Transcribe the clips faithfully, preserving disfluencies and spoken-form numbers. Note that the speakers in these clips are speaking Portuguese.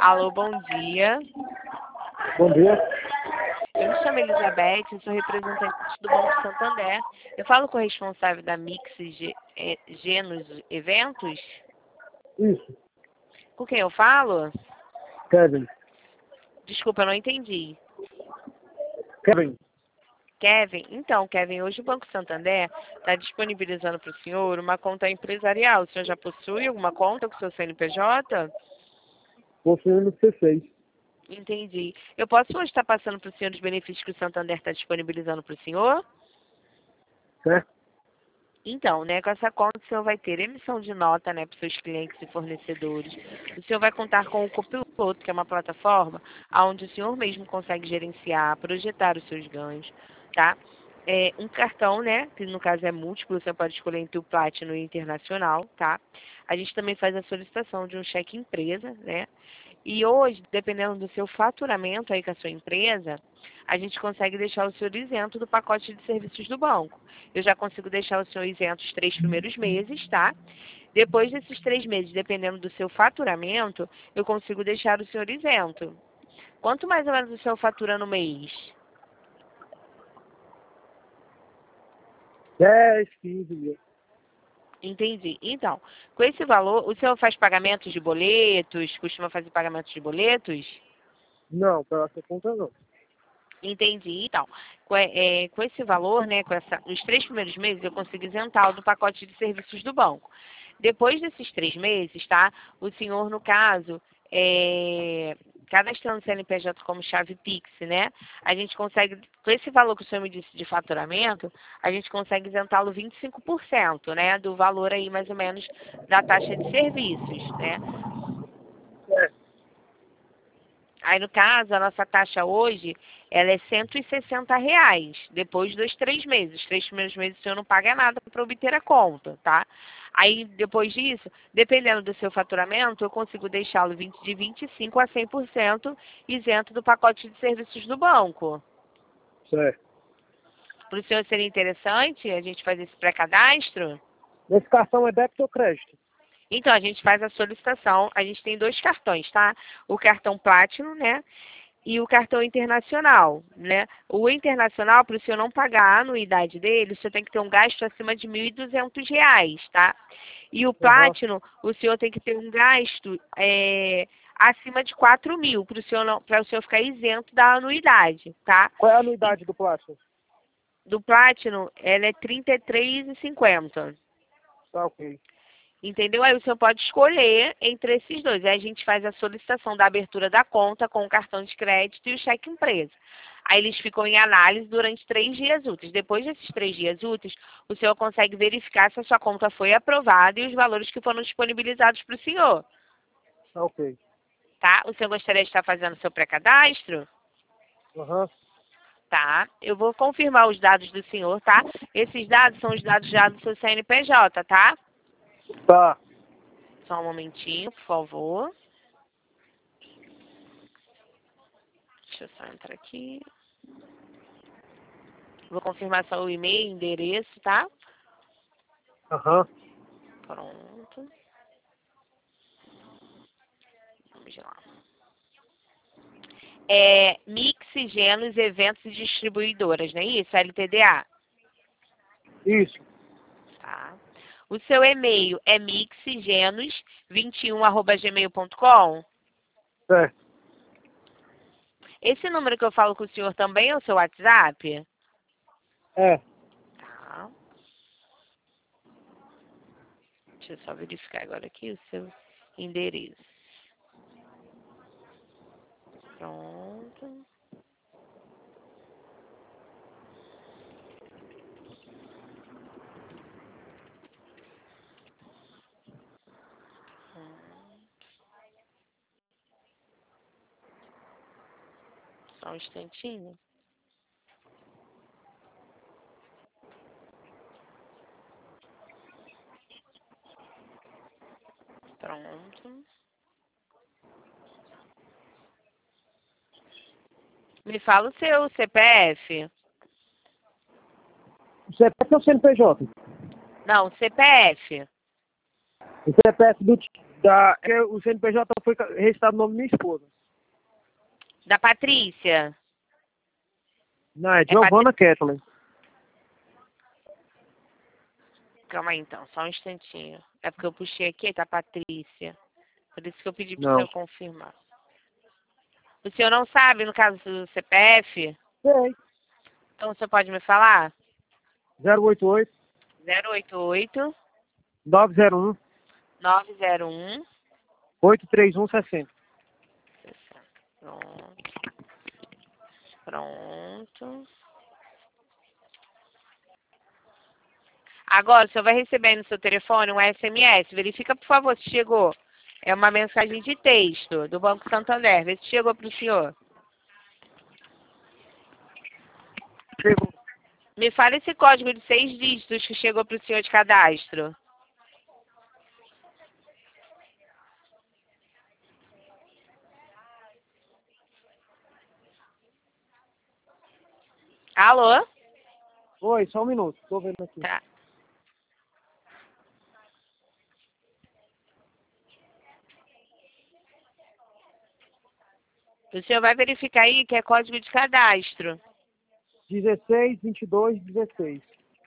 Alô, bom dia. Bom dia. Eu me chamo Elizabeth, eu sou representante do Banco Santander. Eu falo com o responsável da Mix Ge- eh, Genos Eventos. Isso, Com quem eu falo? Kevin. Desculpa, eu não entendi. Kevin. Kevin? Então, Kevin, hoje o Banco Santander está disponibilizando para o senhor uma conta empresarial. O senhor já possui alguma conta com o seu C N P J? Possuindo C seis. Entendi. Eu posso hoje estar passando para o senhor os benefícios que o Santander está disponibilizando para o senhor? Certo? Então, né, com essa conta o senhor vai ter emissão de nota, né, para os seus clientes e fornecedores. O senhor vai contar com o Copiloto, que é uma plataforma onde o senhor mesmo consegue gerenciar, projetar os seus ganhos, tá? É, um cartão, né, que no caso é múltiplo, você pode escolher entre o Platinum e o Internacional, tá? A gente também faz a solicitação de um cheque empresa, né? E hoje, dependendo do seu faturamento aí com a sua empresa, a gente consegue deixar o senhor isento do pacote de serviços do banco. Eu já consigo deixar o senhor isento os três primeiros meses, tá? Depois desses três meses, dependendo do seu faturamento, eu consigo deixar o senhor isento. Quanto mais ou menos o senhor fatura no mês? dez, quinze mil. Entendi. Então, com esse valor, o senhor faz pagamentos de boletos? Costuma fazer pagamentos de boletos? Não, para essa conta não. Entendi. Então, com, é, com esse valor, né, com essa, nos três primeiros meses, eu consigo isentá-lo do pacote de serviços do banco. Depois desses três meses, tá? O senhor, no caso, é, cadastrando o C N P J como chave Pix, né? A gente consegue, com esse valor que o senhor me disse de faturamento, a gente consegue isentá-lo vinte e cinco por cento, né? Do valor aí, mais ou menos, da taxa de serviços, né? É, Aí, no caso, a nossa taxa hoje, ela é cento e sessenta reais, depois dos três meses. Os três primeiros meses o senhor não paga nada para obter a conta, tá? Aí, depois disso, dependendo do seu faturamento, eu consigo deixá-lo vinte de vinte e cinco por cento a cem por cento isento do pacote de serviços do banco. certo. Para o senhor seria interessante a gente fazer esse pré-cadastro? Esse cartão é débito ou crédito? Então, a gente faz a solicitação, a gente tem dois cartões, tá? O cartão Platinum, né? E o cartão internacional, né? O internacional, para o senhor não pagar a anuidade dele, o senhor tem que ter um gasto acima de mil e duzentos reais, tá? E o Aham. Platinum, o senhor tem que ter um gasto é, acima de quatro mil, para o senhor não, para o senhor ficar isento da anuidade, tá? Qual é a E anuidade do plástico? do Platinum, ela é trinta e três reais e cinquenta centavos. Tá ok. Entendeu? Aí o senhor pode escolher entre esses dois. Aí a gente faz a solicitação da abertura da conta com o cartão de crédito e o cheque empresa. Aí eles ficam em análise durante três dias úteis. Depois desses três dias úteis, o senhor consegue verificar se a sua conta foi aprovada e os valores que foram disponibilizados para o senhor. Tá ok. Tá? O senhor gostaria de estar fazendo o seu pré-cadastro? Aham. Tá. Eu vou confirmar os dados do senhor, tá? Esses dados são os dados já do seu C N P J, tá? Tá. Só um momentinho, por favor. Deixa eu só entrar aqui. Vou confirmar só o e-mail, endereço, tá? Aham. Pronto. Vamos lá. É Mix, Genos, Eventos e Distribuidoras, não é isso? L T D A. Isso. Tá. O seu e-mail é mixgenos vinte e um arroba gmail ponto com? Certo. Esse número que eu falo com o senhor também é o seu WhatsApp? É. Tá. Deixa eu só verificar agora aqui o seu endereço. Pronto. Só um instantinho. Pronto. Me fala o seu C P F. O C P F é o C N P J? Não, C P F. O C P F do tio. Da, é, o C N P J foi registrado no nome da minha esposa. Da Patrícia. Não, é É Giovanna Kathleen. Calma aí, então, só um instantinho. É porque eu puxei aqui, tá, Patrícia. Por isso que eu pedi pro Não. senhor confirmar. O senhor não sabe, no caso do C P F? Sei. Então, o senhor pode me falar? zero oito oito, zero oito oito, nove zero um, nove zero um, oito três um seis zero. Pronto. Pronto. Agora, o senhor vai receber aí no seu telefone um S M S. Verifica, por favor, se chegou. É uma mensagem de texto do Banco Santander. Vê se chegou para o senhor. Chegou. Me fala esse código de seis dígitos que chegou para o senhor de cadastro. Alô? Oi, só um minuto. Tô vendo aqui. Tá. O senhor vai verificar aí que é código de cadastro. dezesseis, vinte e dois, dezesseis.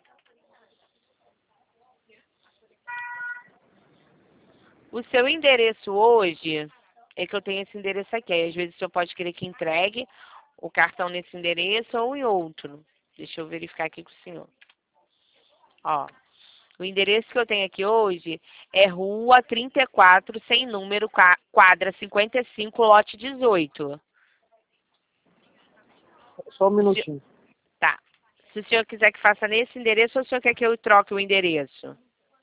O seu endereço hoje, é que eu tenho esse endereço aqui. Aí, às vezes o senhor pode querer que entregue o cartão nesse endereço ou em outro. Deixa eu verificar aqui com o senhor. Ó, o endereço que eu tenho aqui hoje é Rua trinta e quatro, sem número, quadra cinquenta e cinco, lote dezoito. Só um minutinho. Tá. Se o senhor quiser que faça nesse endereço, ou o senhor quer que eu troque o endereço?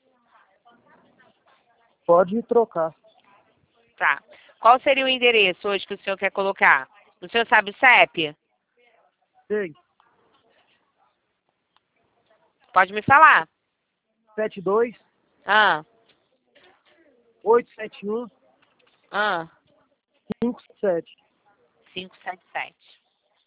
Pode trocar. Tá. Qual seria o endereço hoje que o senhor quer colocar? O senhor sabe o C E P? Sei. Pode me falar. sete dois, Ah, oito sete um, ah, cinco sete. cinco sete sete.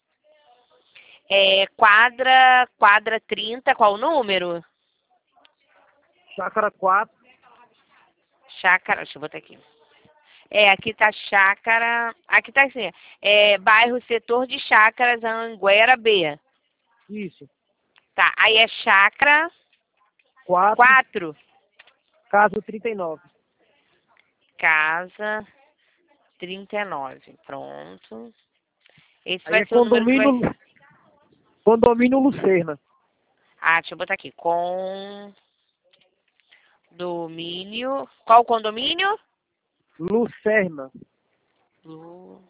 É, quadra, quadra trinta, qual o número? Chácara quatro. Chácara, deixa eu botar aqui. É, aqui tá Chácara, aqui tá assim, é, bairro Setor de Chácaras, Anguera B. Isso. Tá, aí é Chácara quatro. quatro. Casa trinta e nove. Casa trinta e nove, pronto. Esse Aí vai é ser o número que vai... condomínio, condomínio Lucerna. Ah, deixa eu botar aqui. Condomínio. Qual condomínio? Lucerna. Lucélia.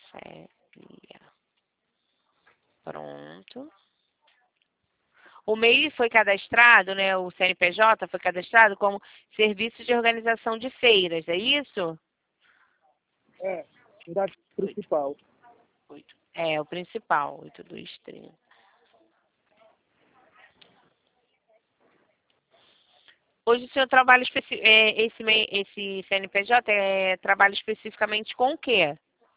Pronto. O M E I foi cadastrado, né? O C N P J foi cadastrado como Serviço de Organização de Feiras, é isso? É, cidade principal. Oito. É, o principal, oito dois três. Hoje o senhor trabalha especi... é, esse, M E I, esse C N P J é, trabalha especificamente com o quê?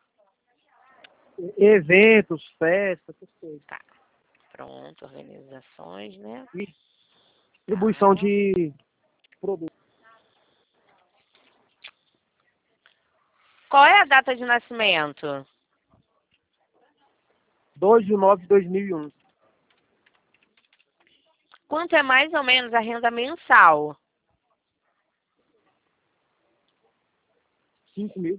Eventos, festas, essas coisas. Tá. Pronto, organizações, né? E distribuição de produtos. Qual é a data de nascimento? dois de nove de dois mil e um. Quanto é mais ou menos a renda mensal? cinco mil.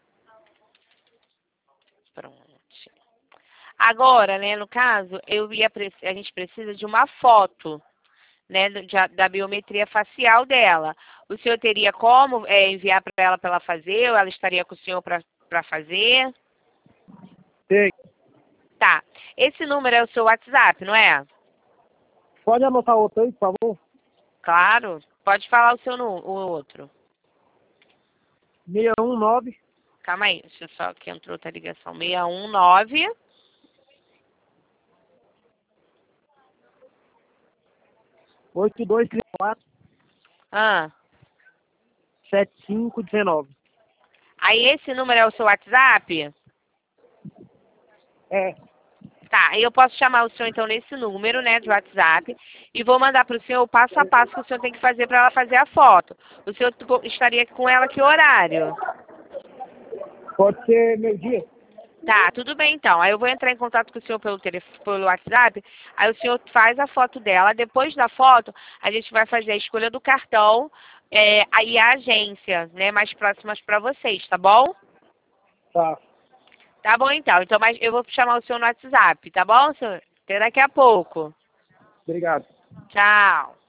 Pronto. Agora, né, no caso, eu ia a gente precisa de uma foto, né, da, da biometria facial dela. O senhor teria como é, enviar para ela para ela fazer, ou ela estaria com o senhor para fazer? Tem. Tá. Esse número é o seu WhatsApp, não é? Pode anotar outro aí, por favor? Claro. Pode falar o seu nu- o outro. seis um nove. Calma aí, deixa eu só que entrou outra ligação. seis um nove. oito dois três quatro, Ah. sete cinco um nove. Aí esse número é o seu WhatsApp? É. Tá, eu posso chamar o senhor, então, nesse número, né, de WhatsApp, e vou mandar para o senhor o passo a passo que o senhor tem que fazer para ela fazer a foto. O senhor estaria com ela que horário? Pode ser meio-dia? Tá, tudo bem, então. Aí eu vou entrar em contato com o senhor pelo, telefone, pelo WhatsApp, aí o senhor faz a foto dela. Depois da foto, a gente vai fazer a escolha do cartão é, aí a agência, né, mais próximas para vocês, tá bom? Tá. Tá bom, então. Então, mas eu vou chamar o senhor no WhatsApp, tá bom, senhor? Até daqui a pouco. Obrigado. Tchau.